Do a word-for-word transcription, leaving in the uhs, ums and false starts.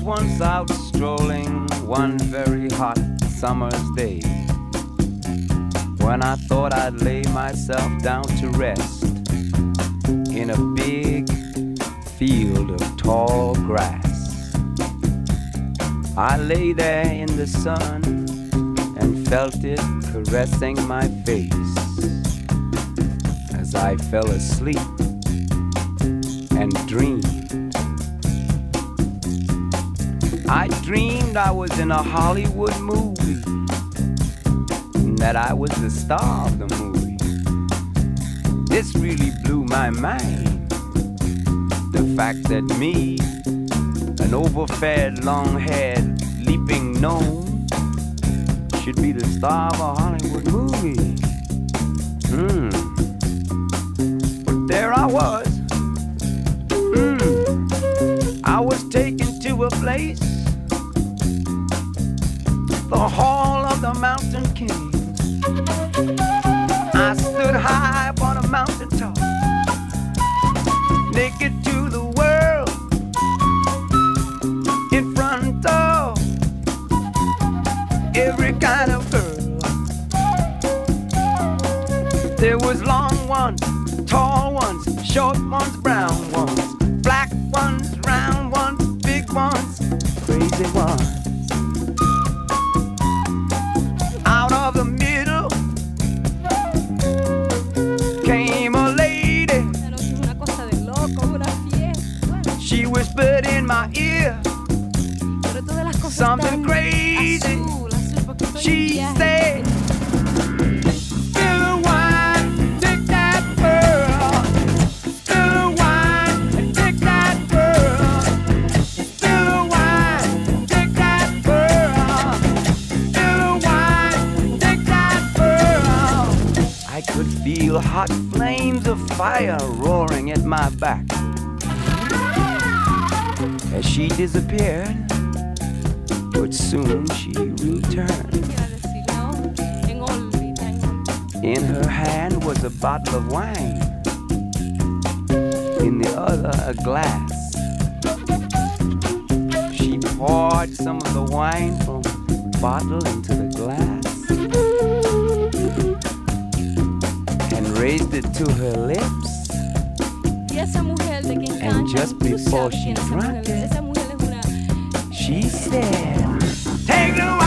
once out strolling one very hot summer's day, when I thought I'd lay myself down to rest in a big field of tall grass. I lay there in the sun and felt it caressing my face as I fell asleep and dreamed. I dreamed I was in a Hollywood movie, and that I was the star of the movie. This really blew my mind, the fact that me, an overfed, long-haired, leaping gnome, should be the star of a Hollywood movie. Hmm. But there I was. Hmm. I was taken to a place, the Hall of the Mountain King. I stood high upon a mountain top, naked to the world, in front of every kind of girl. There was long ones, tall ones, short ones, brown ones, black ones, round ones, big ones, crazy ones. Out of the middle came a lady. She whispered in my ear something crazy. She said, "Spill the wine, take that pearl. Spill the wine and take that pearl. Spill the wine, take that pearl. Spill the wine, take that pearl." I could feel hot flames of fire roaring at my back as she disappeared, but soon she returned. In her hand was a bottle of wine, in the other a glass. She poured some of the wine from the bottle into the glass and raised it to her lips. And just before she drank it, she said, "Take the wine."